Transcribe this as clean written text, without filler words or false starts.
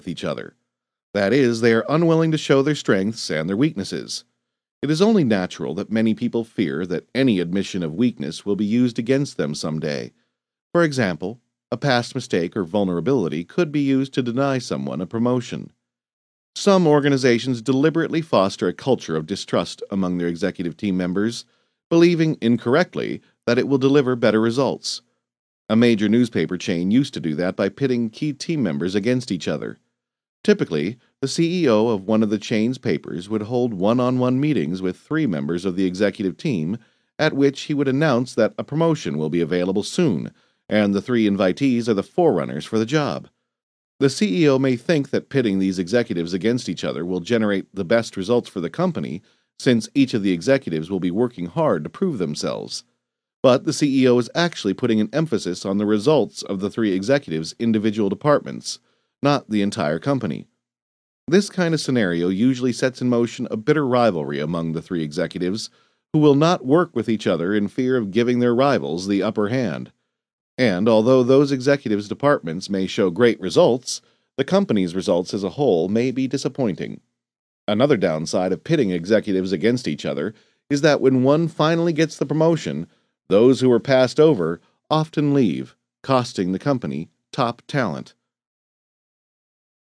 with each other. That is, they are unwilling to show their strengths and their weaknesses. It is only natural that many people fear that any admission of weakness will be used against them someday. For example, a past mistake or vulnerability could be used to deny someone a promotion. Some organizations deliberately foster a culture of distrust among their executive team members, believing incorrectly that it will deliver better results. A major newspaper chain used to do that by pitting key team members against each other. Typically, the CEO of one of the chain's papers would hold one-on-one meetings with three members of the executive team, at which he would announce that a promotion will be available soon, and the three invitees are the forerunners for the job. The CEO may think that pitting these executives against each other will generate the best results for the company, since each of the executives will be working hard to prove themselves. But the CEO is actually putting an emphasis on the results of the three executives' individual departments, not the entire company. This kind of scenario usually sets in motion a bitter rivalry among the three executives, who will not work with each other in fear of giving their rivals the upper hand. And although those executives' departments may show great results, the company's results as a whole may be disappointing. Another downside of pitting executives against each other is that when one finally gets the promotion, those who were passed over often leave, costing the company top talent.